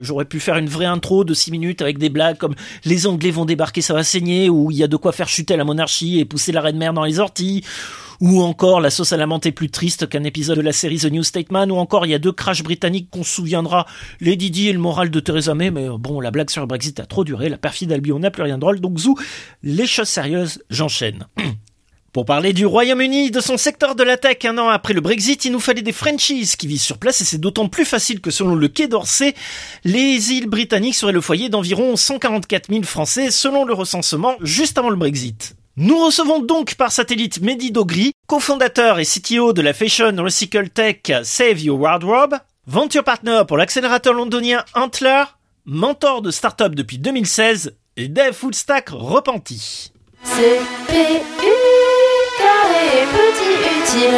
J'aurais pu faire une vraie intro de 6 minutes avec des blagues comme « Les Anglais vont débarquer, ça va saigner » ou « Il y a de quoi faire chuter la monarchie et pousser la reine-mère dans les orties » ou encore « La sauce à la menthe est plus triste qu'un épisode de la série The New Statesman » ou encore « Il y a 2 crashs britanniques qu'on se souviendra, Lady Di et le moral de Theresa May » mais bon, la blague sur le Brexit a trop duré, la perfide Albion n'a plus rien de drôle, donc zou, les choses sérieuses, j'enchaîne. Pour parler du Royaume-Uni, de son secteur de la tech, 1 an après le Brexit, il nous fallait des Frenchies qui vivent sur place et c'est d'autant plus facile que selon le Quai d'Orsay, les îles britanniques seraient le foyer d'environ 144 000 Français selon le recensement juste avant le Brexit. Nous recevons donc par satellite Mehdi Dogri, cofondateur et CTO de la Fashion Recycle Tech Save Your Wardrobe, venture partner pour l'accélérateur londonien Antler, mentor de start-up depuis 2016 et dev full stack repenti. CPU carré petit utile.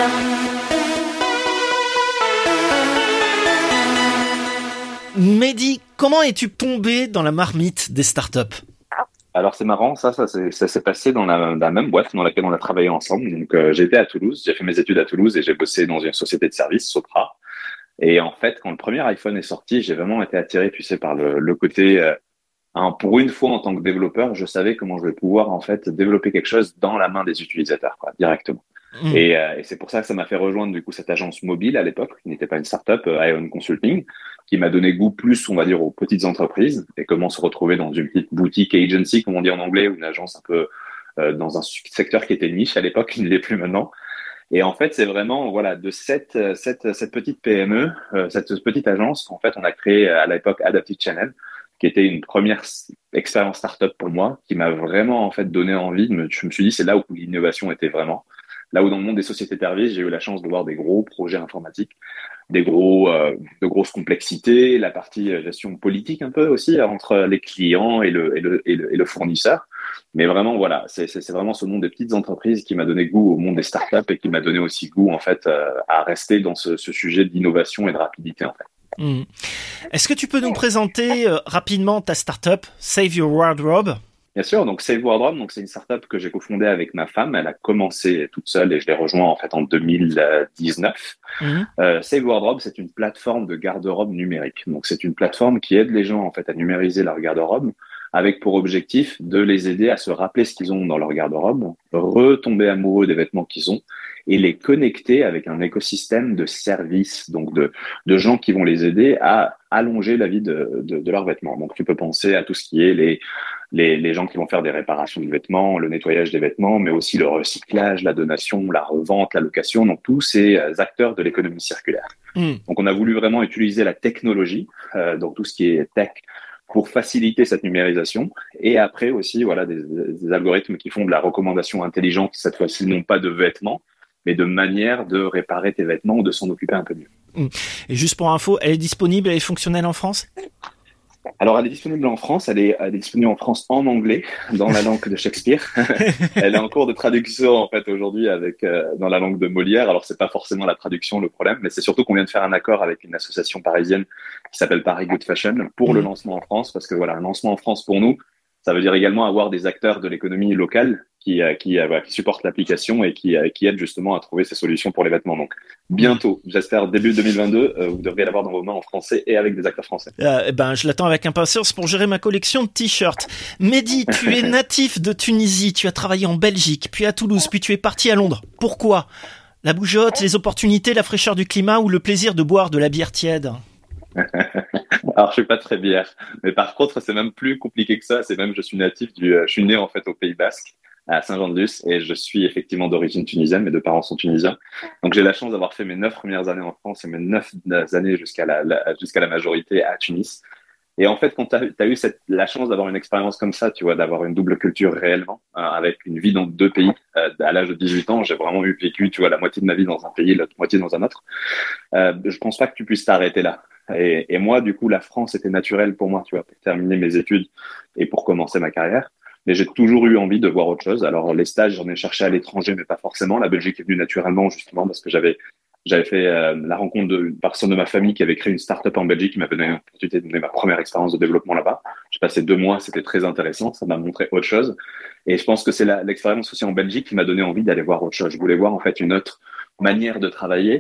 Mehdi, comment es-tu tombé dans la marmite des startups ? Alors c'est marrant, ça s'est passé dans la même boîte dans laquelle on a travaillé ensemble. Donc j'étais à Toulouse, j'ai fait mes études à Toulouse et j'ai bossé dans une société de services, Sopra. Et en fait, quand le premier iPhone est sorti, j'ai vraiment été attiré, tu sais, par le côté pour une fois en tant que développeur, je savais comment je vais pouvoir en fait développer quelque chose dans la main des utilisateurs, quoi, directement. Et c'est pour ça que ça m'a fait rejoindre du coup cette agence mobile à l'époque, qui n'était pas une startup, Ion Consulting, qui m'a donné goût plus, on va dire, aux petites entreprises et comment se retrouver dans une petite boutique agency, comme on dit en anglais, ou une agence un peu dans un secteur qui était niche à l'époque, qui ne l'est plus maintenant. Et en fait, c'est vraiment voilà de cette petite PME, cette petite agence, en fait, on a créé à l'époque Adaptive Channel, qui était une première expérience startup pour moi, qui m'a vraiment en fait donné envie. Je me suis dit, c'est là où l'innovation était vraiment. Là où dans le monde des sociétés de services, j'ai eu la chance de voir des gros projets informatiques, de grosses complexités, la partie gestion politique un peu aussi entre les clients et le fournisseur. Mais vraiment, voilà, c'est vraiment ce monde des petites entreprises qui m'a donné goût au monde des startups et qui m'a donné aussi goût en fait à rester dans ce sujet d'innovation et de rapidité en fait. Est-ce que tu peux nous présenter rapidement ta startup Save Your Wardrobe ? Bien sûr, donc Save Wardrobe, donc c'est une startup que j'ai cofondée avec ma femme. Elle a commencé toute seule et je l'ai rejoint en fait en 2019. Save Wardrobe, c'est une plateforme de garde-robe numérique. Donc c'est une plateforme qui aide les gens en fait à numériser leur garde-robe, avec pour objectif de les aider à se rappeler ce qu'ils ont dans leur garde-robe, retomber amoureux des vêtements qu'ils ont et les connecter avec un écosystème de services, donc de gens qui vont les aider à allonger la vie de leurs vêtements. Donc tu peux penser à tout ce qui est les gens qui vont faire des réparations de vêtements, le nettoyage des vêtements, mais aussi le recyclage, la donation, la revente, la location, donc tous ces acteurs de l'économie circulaire. Donc on a voulu vraiment utiliser la technologie, donc tout ce qui est tech, pour faciliter cette numérisation. Et après aussi, voilà, des algorithmes qui font de la recommandation intelligente, cette fois-ci non pas de vêtements, mais de manière de réparer tes vêtements ou de s'en occuper un peu mieux. Et juste pour info, elle est disponible, elle est fonctionnelle en France ? Alors, elle est disponible en France. Elle est disponible en France en anglais, dans la langue de Shakespeare. Elle est en cours de traduction, en fait, aujourd'hui, dans la langue de Molière. Alors, c'est pas forcément la traduction le problème, mais c'est surtout qu'on vient de faire un accord avec une association parisienne qui s'appelle Paris Good Fashion pour le lancement en France. Parce que voilà, un lancement en France pour nous, ça veut dire également avoir des acteurs de l'économie locale qui supportent l'application et qui aident justement à trouver ces solutions pour les vêtements. Donc, bientôt, j'espère début 2022, vous devriez l'avoir dans vos mains en français et avec des acteurs français. Je l'attends avec impatience pour gérer ma collection de t-shirts. Mehdi, tu es natif de Tunisie, tu as travaillé en Belgique, puis à Toulouse, puis tu es parti à Londres. Pourquoi ? La bougeotte, les opportunités, la fraîcheur du climat ou le plaisir de boire de la bière tiède ? Alors, je suis pas très bière, mais par contre, c'est même plus compliqué que ça. Je suis je suis né en fait au Pays Basque, à Saint-Jean-de-Luz, et je suis effectivement d'origine tunisienne. Mes 2 parents sont tunisiens. Donc, j'ai la chance d'avoir fait mes 9 premières années en France et mes 9 années jusqu'à la majorité à Tunis. Et en fait, quand tu as eu la chance d'avoir une expérience comme ça, tu vois, d'avoir une double culture réellement, avec une vie dans 2 pays, à l'âge de 18 ans, j'ai vraiment vécu, tu vois, la moitié de ma vie dans un pays, la moitié dans un autre. Je pense pas que tu puisses t'arrêter là. Et moi, du coup, la France était naturelle pour moi, tu vois, pour terminer mes études et pour commencer ma carrière. Mais j'ai toujours eu envie de voir autre chose. Alors, les stages, j'en ai cherché à l'étranger, mais pas forcément. La Belgique est venue naturellement, justement, parce que j'avais fait la rencontre d'une personne de ma famille qui avait créé une start-up en Belgique qui m'avait donné l'opportunité de donner ma première expérience de développement là-bas. J'ai passé 2 mois, c'était très intéressant. Ça m'a montré autre chose. Et je pense que c'est l'expérience aussi en Belgique qui m'a donné envie d'aller voir autre chose. Je voulais voir, en fait, une autre manière de travailler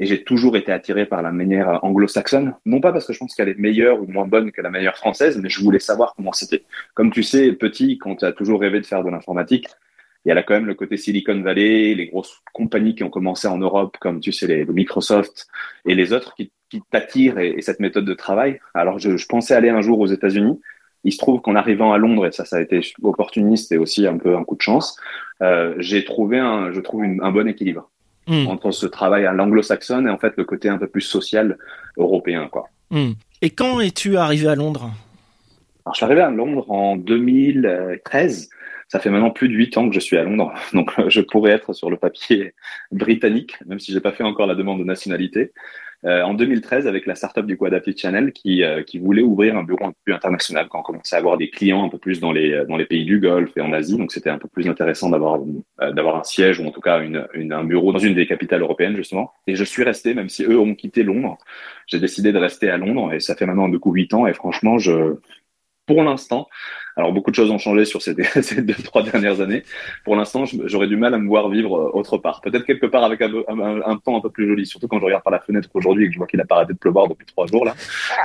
Et j'ai toujours été attiré par la manière anglo-saxonne. Non pas parce que je pense qu'elle est meilleure ou moins bonne que la manière française, mais je voulais savoir comment c'était. Comme tu sais, petit, quand tu as toujours rêvé de faire de l'informatique, il y a là quand même le côté Silicon Valley, les grosses compagnies qui ont commencé en Europe, comme tu sais, les Microsoft et les autres qui t'attirent et cette méthode de travail. Alors, je pensais aller un jour aux États-Unis. Il se trouve qu'en arrivant à Londres, et ça a été opportuniste et aussi un peu un coup de chance, j'ai trouvé un bon équilibre entre ce travail à l'anglo-saxonne et en fait le côté un peu plus social européen, quoi. Et quand es-tu arrivé à Londres? Alors, je suis arrivé à Londres en 2013. Ça fait maintenant plus de 8 ans que je suis à Londres. Donc, je pourrais être sur le papier britannique, même si j'ai pas fait encore la demande de nationalité. En 2013, avec la startup du coup Adaptive Channel qui voulait ouvrir un bureau un peu plus international quand on commençait à avoir des clients un peu plus dans les pays du Golfe et en Asie. Donc, c'était un peu plus intéressant d'avoir un siège ou en tout cas un bureau dans une des capitales européennes, justement. Et je suis resté, même si eux ont quitté Londres. J'ai décidé de rester à Londres et ça fait maintenant du coup 8 ans et franchement, pour l'instant, alors beaucoup de choses ont changé sur ces 2-3 dernières années. Pour l'instant, j'aurais du mal à me voir vivre autre part. Peut-être quelque part avec un temps un peu plus joli, surtout quand je regarde par la fenêtre aujourd'hui et que je vois qu'il a pas arrêté de pleuvoir depuis 3 jours là.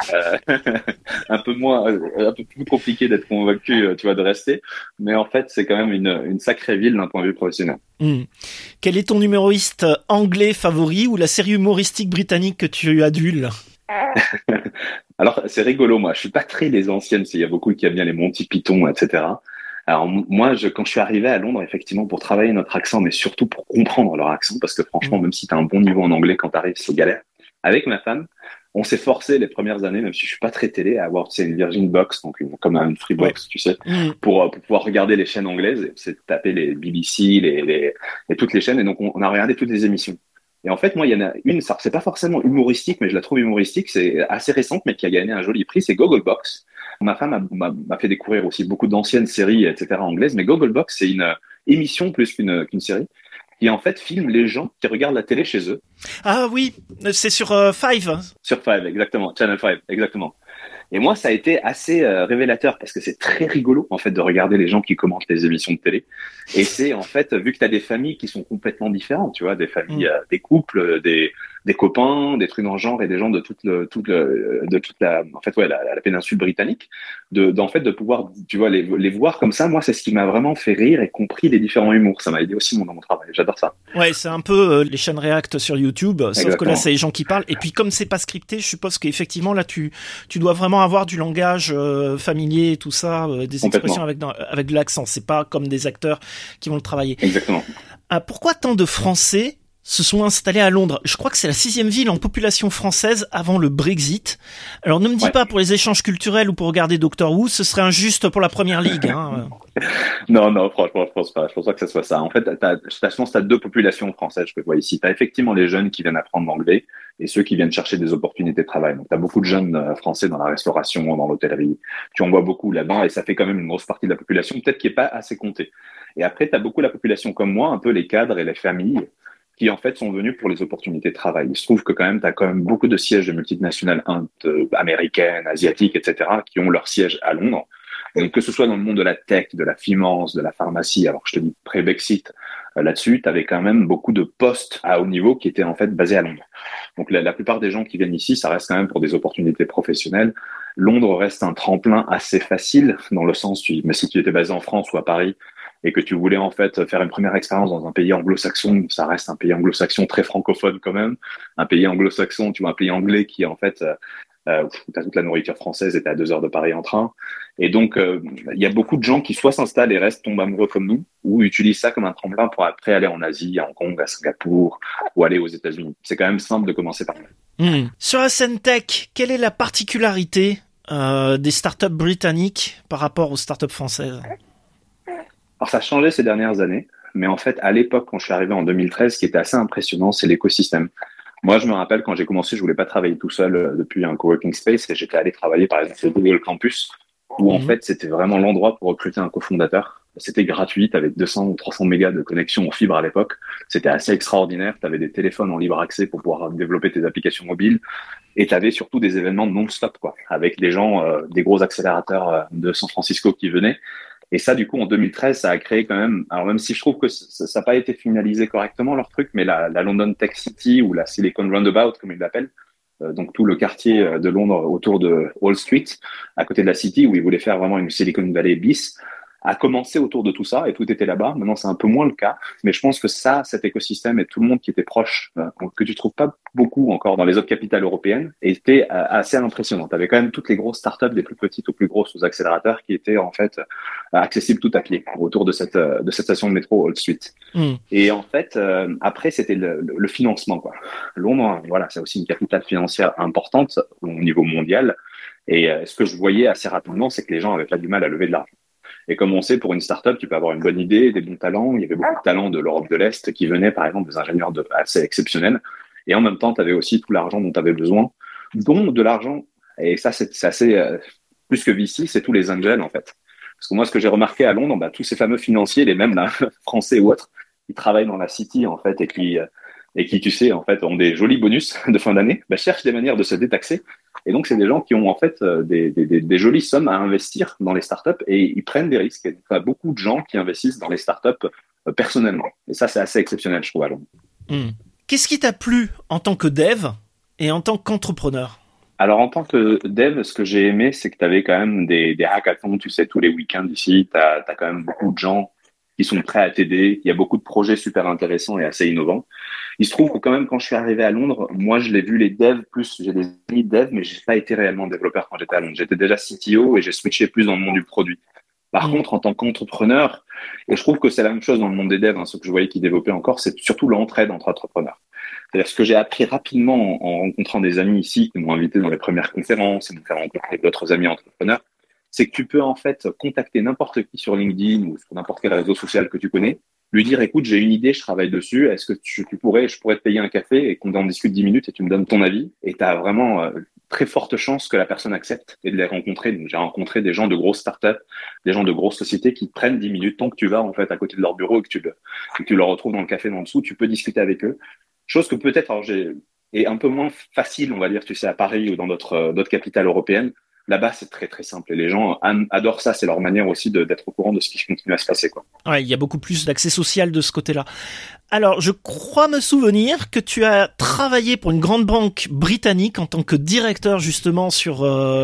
Un peu plus compliqué d'être convaincu, tu vois, de rester. Mais en fait, c'est quand même une sacrée ville d'un point de vue professionnel. Quel est ton humoriste anglais favori ou la série humoristique britannique que tu adules? Alors, c'est rigolo, moi. Je suis pas très les anciennes. Il y a beaucoup qui aiment bien les Monty Python, etc. Alors, moi, quand je suis arrivé à Londres, effectivement, pour travailler notre accent, mais surtout pour comprendre leur accent, parce que franchement, même si tu as un bon niveau en anglais, quand tu arrives, c'est galère. Avec ma femme, on s'est forcé les premières années, même si je suis pas très télé, à avoir, tu sais, une Virgin Box, donc comme une Freebox, tu sais, pour pouvoir regarder les chaînes anglaises. C'est taper les BBC, et toutes les chaînes. Et donc, on a regardé toutes les émissions. Et en fait, moi, il y en a une, ça, c'est pas forcément humoristique, mais je la trouve humoristique, c'est assez récente, mais qui a gagné un joli prix, c'est Gogglebox. Ma femme m'a fait découvrir aussi beaucoup d'anciennes séries, etc., anglaises, mais Gogglebox, c'est une émission plus qu'une série, qui en fait filme les gens qui regardent la télé chez eux. Ah oui, c'est sur Five. Sur Five, exactement, Channel 5, exactement. Et moi, ça a été assez révélateur parce que c'est très rigolo, en fait, de regarder les gens qui commentent les émissions de télé. Et c'est, en fait, vu que tu as des familles qui sont complètement différentes, tu vois, des familles, des couples, des copains, des trucs dans le genre et des gens de toute la, en fait, ouais, la péninsule britannique, en fait, de pouvoir, tu vois, les voir comme ça, moi, c'est ce qui m'a vraiment fait rire et compris les différents humours. Ça m'a aidé aussi dans mon travail. J'adore ça. Ouais, c'est un peu les chaînes React sur YouTube, sauf Exactement. que là, c'est les gens qui parlent. Et puis, comme c'est pas scripté, je suppose qu'effectivement, là, tu dois vraiment avoir du langage familier et tout ça, des expressions avec de l'accent. C'est pas comme des acteurs qui vont le travailler. Exactement. Pourquoi tant de Français se sont installés à Londres? Je crois que c'est la 6e ville en population française avant le Brexit. Alors ne me dis pas pour les échanges culturels ou pour regarder Doctor Who, ce serait injuste pour la Première Ligue. Hein. Non, franchement, je pense pas. Je pense pas que ça soit ça. En fait, je pense que t'as 2 populations françaises, je vois ici. T'as effectivement les jeunes qui viennent apprendre l'anglais et ceux qui viennent chercher des opportunités de travail. Donc, t'as beaucoup de jeunes français dans la restauration, dans l'hôtellerie. Tu en vois beaucoup là-bas et ça fait quand même une grosse partie de la population, peut-être qui est pas assez comptée. Et après, t'as beaucoup la population comme moi, un peu les cadres et les familles, qui en fait sont venus pour les opportunités de travail. Il se trouve que t'as quand même beaucoup de sièges de multinationales américaines, asiatiques, etc., qui ont leur siège à Londres. Donc, que ce soit dans le monde de la tech, de la finance, de la pharmacie, alors je te dis pré-Brexit, là-dessus, tu avais quand même beaucoup de postes à haut niveau qui étaient en fait basés à Londres. Donc, la plupart des gens qui viennent ici, ça reste quand même pour des opportunités professionnelles. Londres reste un tremplin assez facile, dans le sens, mais si tu étais basé en France ou à Paris, et que tu voulais en fait faire une première expérience dans un pays anglo-saxon, ça reste un pays anglo-saxon très francophone quand même, un pays anglo-saxon, tu vois, un pays anglais qui en fait, t'as toute la nourriture française et t'es à 2 heures de Paris en train. Et donc, il y a beaucoup de gens qui soit s'installent et restent, tombent amoureux comme nous, ou utilisent ça comme un tremplin pour après aller en Asie, à Hong Kong, à Singapour, ou aller aux États-Unis. C'est quand même simple de commencer par là. Sur la scène tech, quelle est la particularité des startups britanniques par rapport aux startups françaises? Alors, ça a changé ces dernières années, mais en fait, à l'époque, quand je suis arrivé en 2013, ce qui était assez impressionnant, c'est l'écosystème. Moi, je me rappelle, quand j'ai commencé, je voulais pas travailler tout seul depuis un coworking space et j'étais allé travailler, par exemple, au Google Campus, où en fait, c'était vraiment l'endroit pour recruter un cofondateur. C'était gratuit, tu avais 200 ou 300 mégas de connexion en fibre à l'époque. C'était assez extraordinaire. Tu avais des téléphones en libre accès pour pouvoir développer tes applications mobiles. Et tu avais surtout des événements non-stop, quoi, avec des gens, des gros accélérateurs de San Francisco qui venaient. Et ça, du coup, en 2013, ça a créé quand même, alors même si je trouve que ça n'a pas été finalisé correctement, leur truc, mais la London Tech City ou la Silicon Roundabout, comme ils l'appellent, donc tout le quartier de Londres autour de Wall Street, à côté de la City, où ils voulaient faire vraiment une Silicon Valley bis, a commencé autour de tout ça et tout était là-bas. Maintenant, c'est un peu moins le cas, mais je pense que ça, cet écosystème et tout le monde qui était proche, que tu trouves pas beaucoup encore dans les autres capitales européennes, était assez impressionnant. Tu avais quand même toutes les grosses startups, des plus petites aux plus grosses, aux accélérateurs, qui étaient en fait accessibles tout à pied autour de cette station de métro Wall Street. Et en fait, après, c'était le financement, quoi. Londres, voilà, c'est aussi une capitale financière importante au niveau mondial. Et ce que je voyais assez rapidement, c'est que les gens avaient pas du mal à lever de l'argent. Et comme on sait, pour une startup, tu peux avoir une bonne idée, des bons talents. Il y avait beaucoup de talents de l'Europe de l'Est qui venaient, par exemple, des ingénieurs assez exceptionnels. Et en même temps, tu avais aussi tout l'argent dont tu avais besoin, dont de l'argent. Et ça, c'est assez, plus que VC, c'est tous les angels, en fait. Parce que moi, ce que j'ai remarqué à Londres, tous ces fameux financiers, les mêmes, là, français ou autres, qui travaillent dans la City, en fait, et qui, tu sais, en fait, ont des jolis bonus de fin d'année, cherchent des manières de se détaxer. Et donc, c'est des gens qui ont, en fait, des jolies sommes à investir dans les startups et ils prennent des risques. Et il y a beaucoup de gens qui investissent dans les startups personnellement. Et ça, c'est assez exceptionnel, je trouve, à Londres. Qu'est-ce qui t'a plu en tant que dev et en tant qu'entrepreneur? Alors, en tant que dev, ce que j'ai aimé, c'est que tu avais quand même des hackathons, tu sais, tous les week-ends ici. Tu as quand même beaucoup de gens qui sont prêts à t'aider. Il y a beaucoup de projets super intéressants et assez innovants. Il se trouve que quand même, quand je suis arrivé à Londres, moi, je l'ai vu les devs, plus j'ai des amis devs, mais j'ai pas été réellement développeur quand j'étais à Londres. J'étais déjà CTO et j'ai switché plus dans le monde du produit. Par contre, en tant qu'entrepreneur, et je trouve que c'est la même chose dans le monde des devs, ce que je voyais qui développait encore, c'est surtout l'entraide entre entrepreneurs. C'est-à-dire ce que j'ai appris rapidement en rencontrant des amis ici qui m'ont invité dans les premières conférences et m'ont fait rencontrer d'autres amis entrepreneurs, c'est que tu peux en fait contacter n'importe qui sur LinkedIn ou sur n'importe quel réseau social que tu connais, lui dire écoute, j'ai une idée, je travaille dessus, est-ce que je pourrais te payer un café et qu'on en discute 10 minutes et tu me donnes ton avis, et tu as vraiment très forte chance que la personne accepte et de les rencontrer. Donc j'ai rencontré des gens de grosses startups, des gens de grosses sociétés qui prennent 10 minutes tant que tu vas en fait à côté de leur bureau et que tu le retrouves dans le café d'en dessous, tu peux discuter avec eux. Chose que peut-être est un peu moins facile, on va dire, tu sais, à Paris ou dans d'autres capitales européennes. Là-bas, c'est très très simple et les gens adorent ça. C'est leur manière aussi d'être au courant de ce qui continue à se passer, quoi. Ouais, il y a beaucoup plus d'accès social de ce côté-là. Alors, je crois me souvenir que tu as travaillé pour une grande banque britannique en tant que directeur justement sur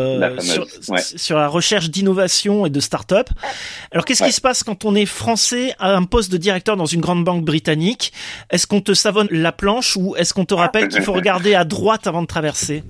la recherche d'innovation et de start-up. Alors, qu'est-ce qui se passe quand on est français à un poste de directeur dans une grande banque britannique? Est-ce qu'on te savonne la planche ou est-ce qu'on te rappelle qu'il faut regarder à droite avant de traverser?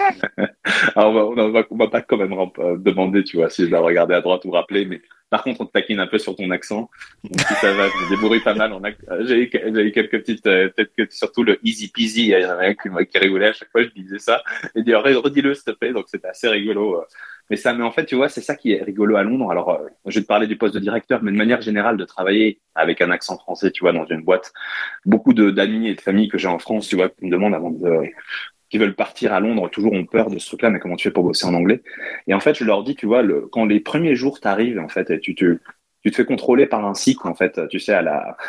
Alors, on va pas quand même demander, tu vois, si je dois regarder à droite ou rappeler, mais par contre, on te taquine un peu sur ton accent. Donc, si ça va, je me débrouille pas mal. J'ai eu quelques petites, peut-être que surtout le easy peasy, il y a rien qui rigolait à chaque fois, je disais ça. Et dit, redis-le, s'il te plaît. Donc, c'était assez rigolo. Mais en fait, tu vois, c'est ça qui est rigolo à Londres. Alors, je vais te parler du poste de directeur, mais de manière générale, de travailler avec un accent français, tu vois, dans une boîte. Beaucoup d'amis et de familles que j'ai en France, tu vois, qui me demandent qui veulent partir à Londres, toujours ont peur de ce truc-là, mais comment tu fais pour bosser en anglais? Et en fait, je leur dis, tu vois, quand les premiers jours t'arrivent, en fait, et tu te fais contrôler par un SIC, en fait, tu sais, à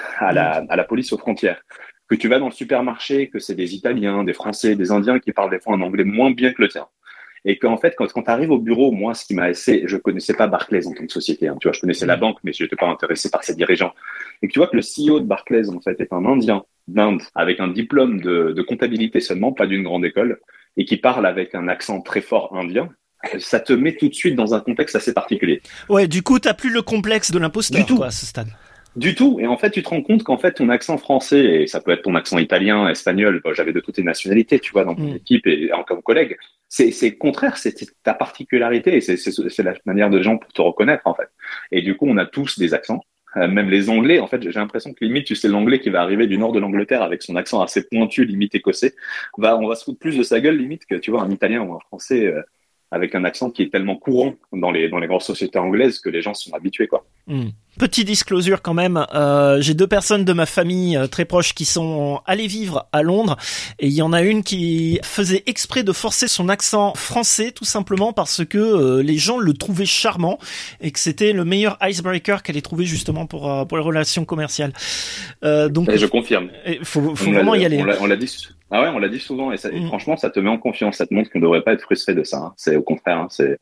la police aux frontières, que tu vas dans le supermarché, que c'est des Italiens, des Français, des Indiens qui parlent des fois un anglais moins bien que le tien. Et qu'en fait, quand tu arrives au bureau, moi, ce qui m'a je connaissais pas Barclays en tant que société, tu vois, je connaissais la banque, mais je n'étais pas intéressé par ses dirigeants. Et que tu vois que le CEO de Barclays, en fait, est un Indien d'Inde, avec un diplôme de comptabilité seulement, pas d'une grande école, et qui parle avec un accent très fort indien, ça te met tout de suite dans un contexte assez particulier. Ouais, du coup, t'as plus le complexe de l'imposteur, quoi, à ce stade. Du tout. Et en fait, tu te rends compte qu'en fait, ton accent français, et ça peut être ton accent italien, espagnol, j'avais de toutes les nationalités, tu vois, dans mon équipe et comme collègue, c'est contraire, c'est ta particularité et c'est la manière de gens pour te reconnaître, en fait. Et du coup, on a tous des accents. Même les Anglais, en fait, j'ai l'impression que limite, tu sais, l'Anglais qui va arriver du nord de l'Angleterre avec son accent assez pointu, limite écossais, on va se foutre plus de sa gueule, limite, que, tu vois, un Italien ou un Français avec un accent qui est tellement courant dans les grosses sociétés anglaises que les gens sont habitués, quoi. Petit disclosure quand même, j'ai 2 personnes de ma famille très proches qui sont allées vivre à Londres et il y en a une qui faisait exprès de forcer son accent français tout simplement parce que les gens le trouvaient charmant et que c'était le meilleur icebreaker qu'elle ait trouvé justement pour les relations commerciales. Donc et je confirme. Faut vraiment y aller. On l'a dit. Ah ouais, on l'a dit souvent et franchement, ça te met en confiance, ça te montre qu'on ne devrait pas être frustré de ça. Hein. C'est au contraire, c'est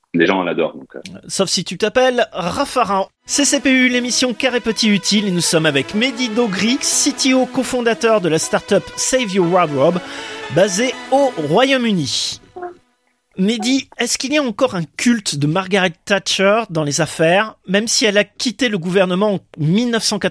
Les gens l'adorent. Donc, Sauf si tu t'appelles Raffarin. CCPU, l'émission Carré Petit Utile, et nous sommes avec Mehdi Dogri, CTO cofondateur de la startup Save Your Wardrobe, basée au Royaume-Uni. Mehdi, est-ce qu'il y a encore un culte de Margaret Thatcher dans les affaires, même si elle a quitté le gouvernement en 1988 ?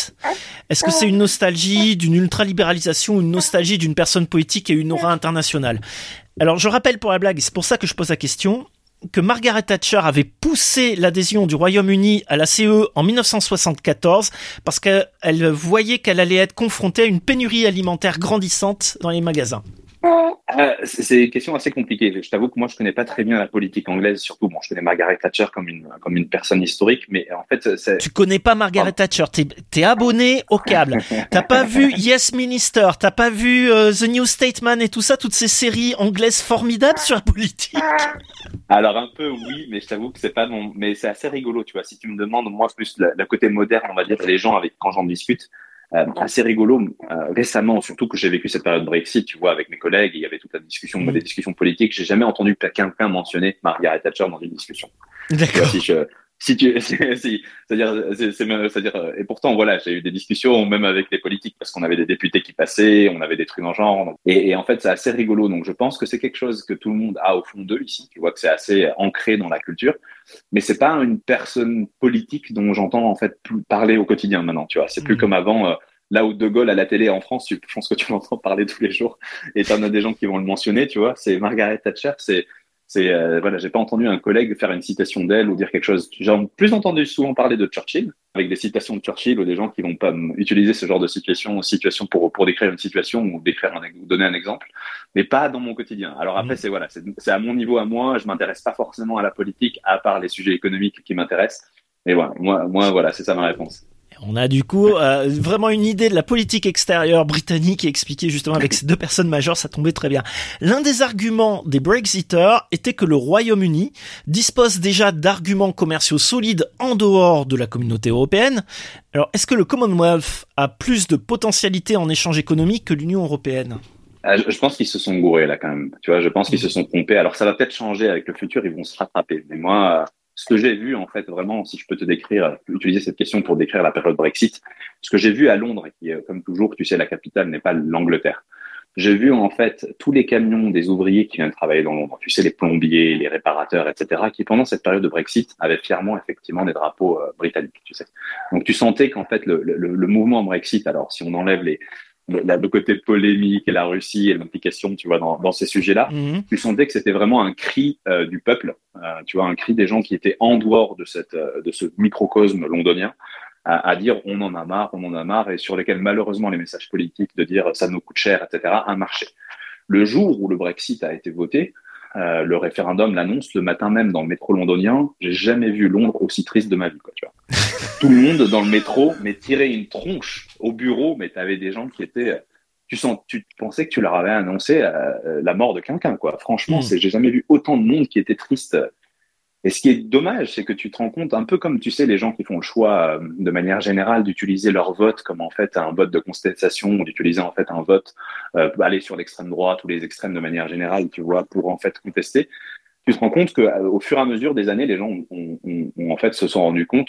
Est-ce que c'est une nostalgie d'une ultralibéralisation, une nostalgie d'une personne politique et une aura internationale ? Alors je rappelle pour la blague, et c'est pour ça que je pose la question, que Margaret Thatcher avait poussé l'adhésion du Royaume-Uni à la CE en 1974 parce qu'elle voyait qu'elle allait être confrontée à une pénurie alimentaire grandissante dans les magasins. C'est une question assez compliquée. Je t'avoue que moi, je connais pas très bien la politique anglaise, surtout, bon, je connais Margaret Thatcher comme une personne historique, mais en fait, Tu connais pas Margaret Thatcher, t'es abonné au câble. T'as pas vu Yes Minister, t'as pas vu The New Statesman et tout ça, toutes ces séries anglaises formidables sur la politique. Alors un peu oui, mais je t'avoue que c'est pas mon, mais c'est assez rigolo, tu vois. Si tu me demandes, moi plus le côté moderne, on va dire, les gens avec quand j'en discute, assez rigolo. Récemment, surtout que j'ai vécu cette période Brexit, tu vois, avec mes collègues, il y avait toute la discussion, des discussions politiques. J'ai jamais entendu quelqu'un mentionner Margaret Thatcher dans une discussion. D'accord. C'est-à-dire, et pourtant, voilà, j'ai eu des discussions même avec les politiques parce qu'on avait des députés qui passaient, on avait des trucs en genre. Et en fait, c'est assez rigolo. Donc, je pense que c'est quelque chose que tout le monde a au fond d'eux ici. Tu vois que c'est assez ancré dans la culture. Mais c'est pas une personne politique dont j'entends, en fait, plus parler au quotidien maintenant, tu vois. C'est plus comme avant, là où De Gaulle à la télé en France, je pense que tu l'entends parler tous les jours. Et t'en as des gens qui vont le mentionner, tu vois. C'est Margaret Thatcher, voilà, j'ai pas entendu un collègue faire une citation d'elle ou dire quelque chose. J'ai plus entendu souvent parler de Churchill, avec des citations de Churchill ou des gens qui vont pas utiliser ce genre de situation pour décrire une situation ou donner un exemple, mais pas dans mon quotidien. Alors après, c'est à mon niveau à moi. Je m'intéresse pas forcément à la politique, à part les sujets économiques qui m'intéressent. Mais voilà, moi, voilà, c'est ça ma réponse. On a du coup vraiment une idée de la politique extérieure britannique expliquée justement avec ces deux personnes majeures, ça tombait très bien. L'un des arguments des Brexiters était que le Royaume-Uni dispose déjà d'arguments commerciaux solides en dehors de la communauté européenne. Alors, est-ce que le Commonwealth a plus de potentialité en échange économique que l'Union européenne ? Je pense qu'ils se sont gourés là quand même. Tu vois, je pense qu'ils se sont trompés. Alors ça va peut-être changer avec le futur, ils vont se rattraper. Mais moi, ce que j'ai vu en fait vraiment, si je peux te décrire, utiliser cette question pour décrire la période Brexit, ce que j'ai vu à Londres, qui comme toujours, tu sais, la capitale n'est pas l'Angleterre. J'ai vu en fait tous les camions des ouvriers qui viennent travailler dans Londres, tu sais, les plombiers, les réparateurs, etc., qui pendant cette période de Brexit avaient fièrement effectivement des drapeaux britanniques, tu sais. Donc tu sentais qu'en fait le mouvement Brexit, alors si on enlève le côté polémique et la Russie et l'implication, tu vois, dans ces sujets-là, tu sentais que c'était vraiment un cri du peuple, tu vois, un cri des gens qui étaient en dehors de ce microcosme londonien, à dire on en a marre, et sur lesquels malheureusement les messages politiques de dire ça nous coûte cher, etc., a marché. Le jour où le Brexit a été voté, le référendum l'annonce le matin même dans le métro londonien. J'ai jamais vu Londres aussi triste de ma vie, quoi, tu vois. Tout le monde dans le métro, mais tirait une tronche au bureau, mais t'avais des gens qui étaient, tu pensais que tu leur avais annoncé la mort de quelqu'un, quoi. Franchement, j'ai jamais vu autant de monde qui était triste. Et ce qui est dommage, c'est que tu te rends compte, un peu comme, tu sais, les gens qui font le choix de manière générale d'utiliser leur vote comme en fait un vote de contestation ou d'utiliser en fait un vote aller sur l'extrême droite ou les extrêmes de manière générale, tu vois, pour en fait contester. Tu te rends compte que au fur et à mesure des années, les gens ont en fait se sont rendus compte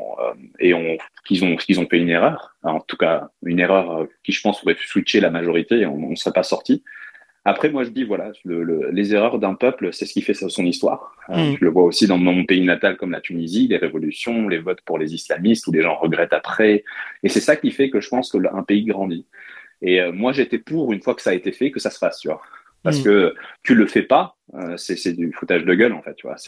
qu'ils ont fait une erreur. En tout cas, une erreur qui, je pense, aurait switché la majorité et on ne serait pas sorti. Après, moi, je dis, voilà, les erreurs d'un peuple, c'est ce qui fait son histoire. Je le vois aussi dans mon pays natal comme la Tunisie, les révolutions, les votes pour les islamistes, où les gens regrettent après. Et c'est ça qui fait que je pense qu'un pays grandit. Et moi, j'étais pour, une fois que ça a été fait, que ça se fasse, tu vois. Parce que tu le fais pas, c'est du foutage de gueule, en fait, tu vois.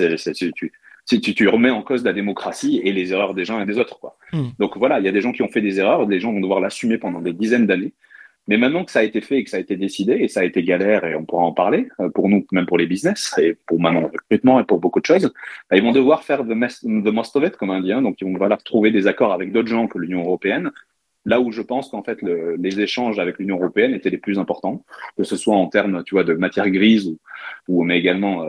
Tu remets en cause la démocratie et les erreurs des uns et des autres, quoi. Donc voilà, il y a des gens qui ont fait des erreurs, des gens vont devoir l'assumer pendant des dizaines d'années. Mais maintenant que ça a été fait et que ça a été décidé, et ça a été galère, et on pourra en parler, pour nous, même pour les business, et pour maintenant le recrutement, et pour beaucoup de choses, ils vont devoir faire the most of it, comme on dit, hein. Donc ils vont devoir trouver des accords avec d'autres gens que l'Union européenne, là où je pense qu'en fait les échanges avec l'Union européenne étaient les plus importants, que ce soit en termes, tu vois, de matières grises mais également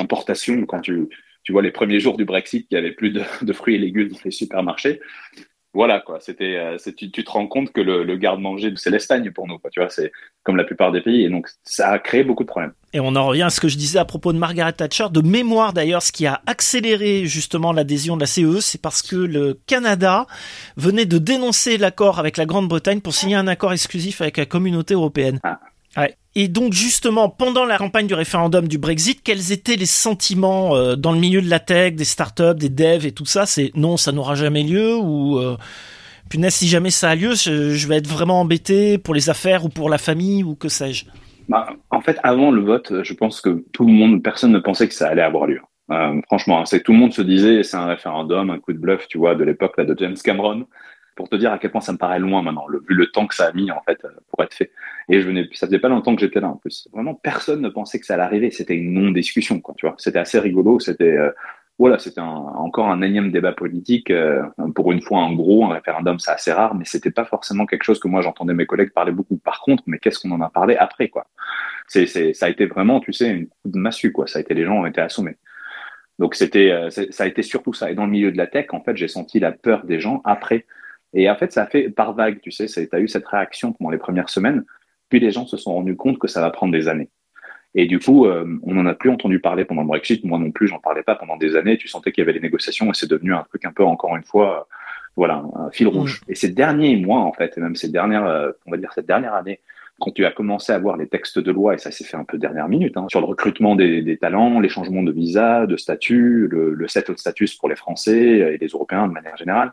d'importation. Quand tu vois les premiers jours du Brexit, il y avait plus de fruits et légumes dans les supermarchés. Voilà, quoi. Tu te rends compte que le garde-manger, c'est l'Espagne pour nous, quoi. Tu vois, c'est comme la plupart des pays. Et donc, ça a créé beaucoup de problèmes. Et on en revient à ce que je disais à propos de Margaret Thatcher. De mémoire, d'ailleurs, ce qui a accéléré justement l'adhésion de la CE, c'est parce que le Canada venait de dénoncer l'accord avec la Grande-Bretagne pour signer un accord exclusif avec la communauté européenne. Ah. Ouais. Et donc justement, pendant la campagne du référendum du Brexit, quels étaient les sentiments dans le milieu de la tech, des startups, des devs et tout ça? C'est non, ça n'aura jamais lieu, ou punaise, si jamais ça a lieu, je vais être vraiment embêté pour les affaires ou pour la famille ou que sais-je. En fait, avant le vote, je pense que personne ne pensait que ça allait avoir lieu. Franchement, c'est que tout le monde se disait, c'est un référendum, un coup de bluff, tu vois, de l'époque là, de James Cameron. Pour te dire à quel point ça me paraît loin maintenant, vu le temps que ça a mis en fait pour être fait. Et ça faisait pas longtemps que j'étais là en plus. Vraiment, personne ne pensait que ça allait arriver. C'était une non-discussion, quoi. Tu vois, c'était assez rigolo. C'était encore un énième débat politique. Pour une fois, en gros, un référendum, c'est assez rare, mais c'était pas forcément quelque chose que moi j'entendais mes collègues parler beaucoup. Par contre, mais qu'est-ce qu'on en a parlé après, quoi. Ça a été vraiment, tu sais, une coup de massue, quoi. Ça a été, les gens ont été assommés. Donc ça a été surtout ça. Et dans le milieu de la tech, en fait, j'ai senti la peur des gens après. Et en fait, ça a fait par vague, tu sais, t'as eu cette réaction pendant les premières semaines, puis les gens se sont rendus compte que ça va prendre des années. Et du coup, on n'en a plus entendu parler pendant le Brexit, moi non plus, j'en parlais pas pendant des années, tu sentais qu'il y avait les négociations et c'est devenu un truc un peu, encore une fois, voilà, un fil rouge. Et ces derniers mois, en fait, et même cette dernière année, quand tu as commencé à voir les textes de loi, et ça s'est fait un peu dernière minute, sur le recrutement des talents, les changements de visa, de statut, le settled status pour les Français et les Européens de manière générale,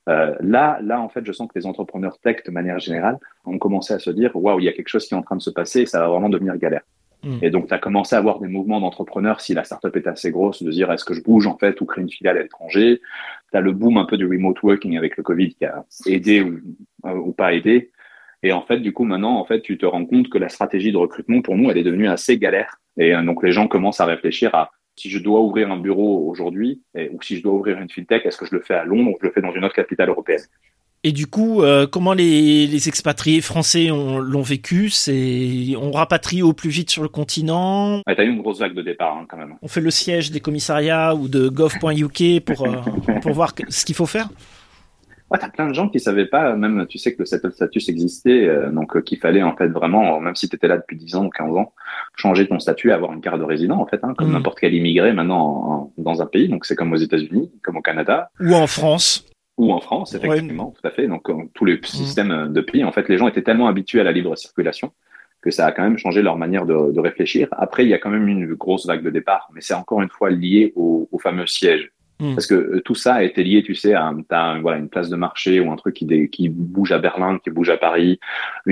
là, en fait, je sens que les entrepreneurs tech, de manière générale, ont commencé à se dire, waouh, il y a quelque chose qui est en train de se passer et ça va vraiment devenir galère. Et donc, tu as commencé à avoir des mouvements d'entrepreneurs, si la startup est assez grosse, de dire, est-ce que je bouge, en fait, ou crée une filiale à l'étranger? Tu as le boom un peu du remote working avec le Covid qui a aidé ou pas aidé. Et en fait, du coup, maintenant, en fait, tu te rends compte que la stratégie de recrutement, pour nous, elle est devenue assez galère. Et donc, les gens commencent à réfléchir à, si je dois ouvrir un bureau aujourd'hui, ou si je dois ouvrir une fintech, est-ce que je le fais à Londres ou je le fais dans une autre capitale européenne? Et du coup, comment les expatriés français l'ont vécu? On rapatrie au plus vite sur le continent. Ouais, t'as eu une grosse vague de départ, quand même. On fait le siège des commissariats ou de gov.uk pour voir ce qu'il faut faire. Ouais, t'as plein de gens qui savaient pas, même, tu sais que le settled status existait, donc qu'il fallait en fait vraiment, même si t'étais là depuis 10 ans ou 15 ans, changer ton statut et avoir une carte de résident en fait, comme n'importe quel immigré maintenant dans un pays. Donc c'est comme aux États-Unis, comme au Canada. Ou en France. Ou en France, effectivement, tout à fait. Donc tous les systèmes de pays, en fait, les gens étaient tellement habitués à la libre circulation que ça a quand même changé leur manière de réfléchir. Après, il y a quand même une grosse vague de départ, mais c'est encore une fois lié au fameux siège. Parce que tout ça a été lié, tu sais, à une place de marché ou un truc qui bouge à Berlin, qui bouge à Paris,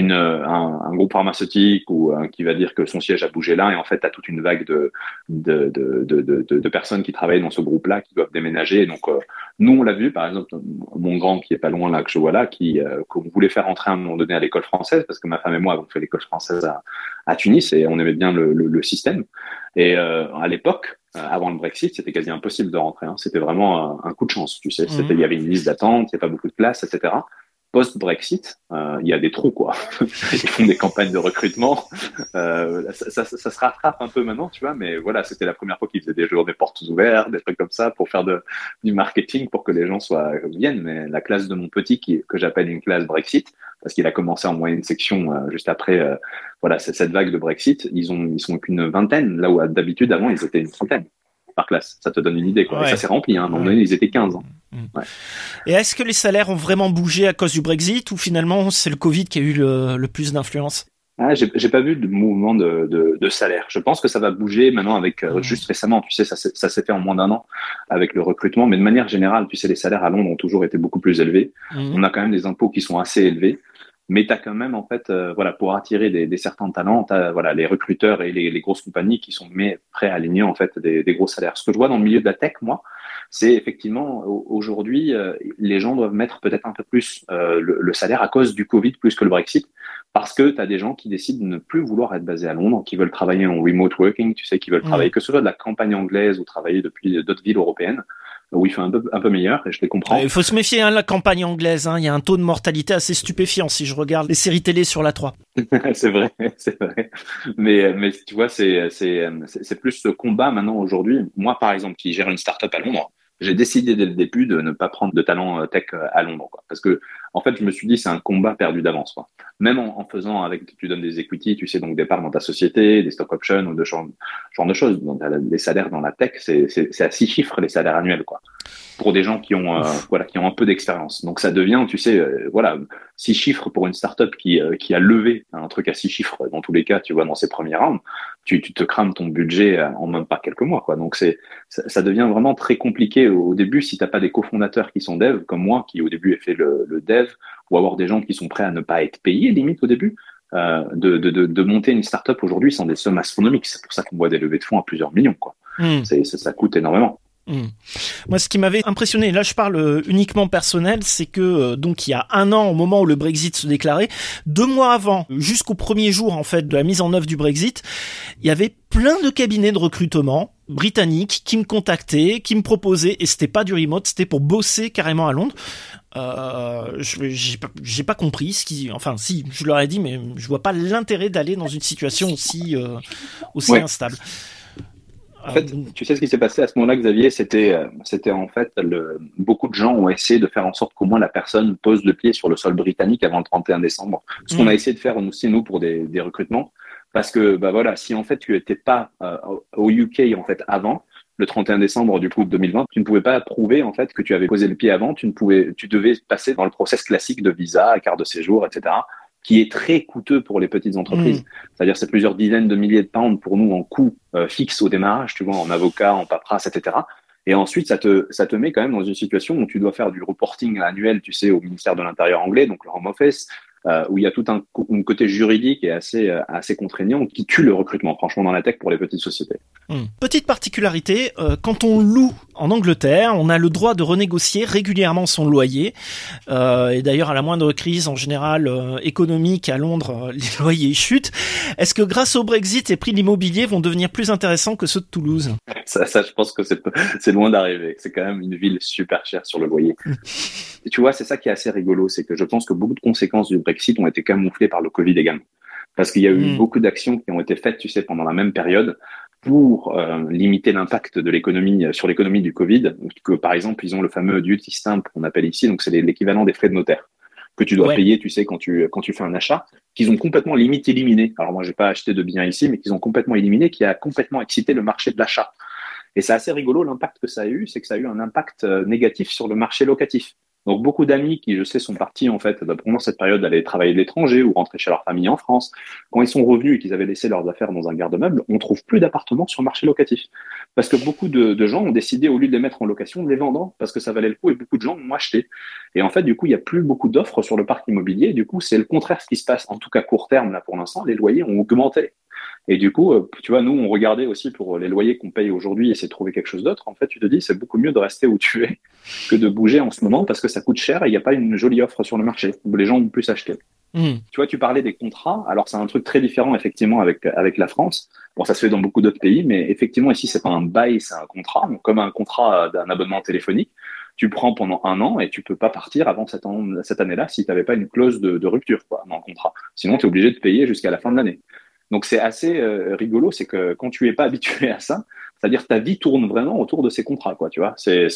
un groupe pharmaceutique ou qui va dire que son siège a bougé là, et en fait, t'as toute une vague de personnes qui travaillent dans ce groupe-là qui doivent déménager. Et donc, nous, on l'a vu, par exemple, mon grand qui est pas loin là que je vois là, qu'on voulait faire entrer à un moment donné à l'école française, parce que ma femme et moi avons fait l'école française à Tunis et on aimait bien le système. Et à l'époque, avant le Brexit, c'était quasi impossible de rentrer. C'était vraiment un coup de chance, tu sais. Il y avait une liste d'attente, il n'y a pas beaucoup de place, etc. Post-Brexit, il y a des trous, quoi. Ils font des campagnes de recrutement. Ça se rattrape un peu maintenant, tu vois, mais voilà, c'était la première fois qu'ils faisaient des journées portes ouvertes, des trucs comme ça, pour faire du marketing, pour que les gens viennent. Mais la classe de mon petit, que j'appelle une classe Brexit, parce qu'il a commencé en moyenne section juste après, cette vague de Brexit, ils sont qu'une vingtaine, là où d'habitude, avant, ils étaient une trentaine par classe. Ça te donne une idée, quoi. Ouais. Et ça s'est rempli, à un moment donné, ils étaient 15 ans. Ouais. Et est-ce que les salaires ont vraiment bougé à cause du Brexit ou finalement c'est le Covid qui a eu le plus d'influence? J'ai pas vu de mouvement de salaire. Je pense que ça va bouger maintenant avec juste récemment, tu sais, ça s'est fait en moins d'un an avec le recrutement, mais de manière générale, tu sais, les salaires à Londres ont toujours été beaucoup plus élevés. On a quand même des impôts qui sont assez élevés. Mais tu as quand même, en fait, pour attirer des certains talents, tu as les recruteurs et les grosses compagnies qui sont prêts à aligner en fait des gros salaires. Ce que je vois dans le milieu de la tech, moi, c'est effectivement aujourd'hui, les gens doivent mettre peut-être un peu plus le salaire à cause du Covid plus que le Brexit, parce que tu as des gens qui décident de ne plus vouloir être basés à Londres, qui veulent travailler en remote working, tu sais, qui veulent travailler, que ce soit de la campagne anglaise ou travailler depuis d'autres villes européennes, où il fait un peu meilleur, et je les comprends. Il faut se méfier de la campagne anglaise, il y a un taux de mortalité assez stupéfiant si je regarde les séries télé sur la 3. C'est vrai. Mais tu vois, c'est plus ce combat maintenant aujourd'hui. Moi, par exemple, qui gère une start-up à Londres, j'ai décidé dès le début de ne pas prendre de talent tech à Londres, quoi. Parce que, en fait, je me suis dit, c'est un combat perdu d'avance, quoi. Même en faisant avec, tu donnes des equity, tu sais, donc des parts dans ta société, des stock options ou de genre de choses. Donc, les salaires dans la tech, c'est à 6 chiffres, les salaires annuels, quoi. Pour des gens qui ont, voilà, qui ont un peu d'expérience. Donc, ça devient, tu sais, voilà, 6 chiffres pour une startup qui a levé un truc à 6 chiffres dans tous les cas, tu vois, dans ses premiers rounds, tu te crames ton budget en même pas quelques mois, quoi. Donc, ça devient vraiment très compliqué au début si t'as pas des cofondateurs qui sont devs comme moi, qui au début ai fait le dev, ou avoir des gens qui sont prêts à ne pas être payés limite au début, de monter une startup aujourd'hui sans des sommes astronomiques. C'est pour ça qu'on voit des levées de fonds à plusieurs millions, quoi. Ça coûte énormément. Moi, ce qui m'avait impressionné, là je parle uniquement personnel, c'est que donc il y a un an, au moment où le Brexit se déclarait, 2 mois avant, jusqu'au premier jour en fait de la mise en œuvre du Brexit, il y avait plein de cabinets de recrutement britanniques qui me contactaient, qui me proposaient, et c'était pas du remote, c'était pour bosser carrément à Londres. J'ai pas compris enfin si, je leur ai dit, mais je vois pas l'intérêt d'aller dans une situation aussi instable. En fait, tu sais ce qui s'est passé à ce moment-là, Xavier, c'était en fait beaucoup de gens ont essayé de faire en sorte qu'au moins la personne pose le pied sur le sol britannique avant le 31 décembre. Ce qu'on a essayé de faire aussi nous pour des recrutements, parce que bah voilà, si en fait tu étais pas au UK en fait avant le 31 décembre du coup de 2020, tu ne pouvais pas prouver en fait que tu avais posé le pied avant. Tu devais passer dans le process classique de visa, carte de séjour, etc., qui est très coûteux pour les petites entreprises. C'est-à-dire, c'est plusieurs dizaines de milliers de pounds pour nous en coûts fixes au démarrage, tu vois, en avocat, en paperasse, etc. Et ensuite, ça te met quand même dans une situation où tu dois faire du reporting annuel, tu sais, au ministère de l'Intérieur anglais, donc le Home Office, où il y a tout un côté juridique et assez contraignant qui tue le recrutement, franchement, dans la tech pour les petites sociétés. Petite particularité, quand on loue en Angleterre, on a le droit de renégocier régulièrement son loyer. Et d'ailleurs, à la moindre crise, en général, économique à Londres, les loyers chutent. Est-ce que grâce au Brexit, les prix de l'immobilier vont devenir plus intéressants que ceux de Toulouse ? Ça, je pense que c'est loin d'arriver. C'est quand même une ville super chère sur le loyer. Et tu vois, c'est ça qui est assez rigolo, c'est que je pense que beaucoup de conséquences du Brexit ont été camouflées par le Covid également. Parce qu'il y a eu beaucoup d'actions qui ont été faites, tu sais, pendant la même période pour limiter l'impact de l'économie sur l'économie du Covid. Que par exemple, ils ont le fameux duty stamp qu'on appelle ici, donc c'est l'équivalent des frais de notaire que tu dois payer, tu sais, quand tu fais un achat, qu'ils ont complètement limite éliminé. Alors moi, j'ai pas acheté de biens ici, mais qu'ils ont complètement éliminé, qui a complètement excité le marché de l'achat. Et c'est assez rigolo l'impact que ça a eu, c'est que ça a eu un impact négatif sur le marché locatif. Donc beaucoup d'amis qui, je sais, sont partis en fait pendant cette période d'aller travailler de l'étranger ou rentrer chez leur famille en France. Quand ils sont revenus et qu'ils avaient laissé leurs affaires dans un garde-meuble, on trouve plus d'appartements sur le marché locatif. Parce que beaucoup de gens ont décidé, au lieu de les mettre en location, de les vendre parce que ça valait le coup et beaucoup de gens ont acheté. Et en fait, du coup, il n'y a plus beaucoup d'offres sur le parc immobilier. Du coup, c'est le contraire ce qui se passe. En tout cas, court terme, là, pour l'instant, les loyers ont augmenté. Et du coup, tu vois, nous, on regardait aussi pour les loyers qu'on paye aujourd'hui et essayer de trouver quelque chose d'autre. En fait, tu te dis, c'est beaucoup mieux de rester où tu es que de bouger en ce moment parce que ça coûte cher et il n'y a pas une jolie offre sur le marché où les gens vont plus acheter. Tu vois, tu parlais des contrats. Alors, c'est un truc très différent, effectivement, avec la France. Bon, ça se fait dans beaucoup d'autres pays, mais effectivement, ici, c'est pas un bail, c'est un contrat. Donc, comme un contrat d'un abonnement téléphonique, tu prends pendant 1 an et tu peux pas partir avant cette année-là si tu n'avais pas une clause de rupture, quoi, dans le contrat. Sinon, tu es obligé de payer jusqu'à la fin de l'année. Donc c'est assez rigolo, c'est que quand tu es pas habitué à ça, c'est-à-dire que ta vie tourne vraiment autour de ces contrats, quoi, tu vois.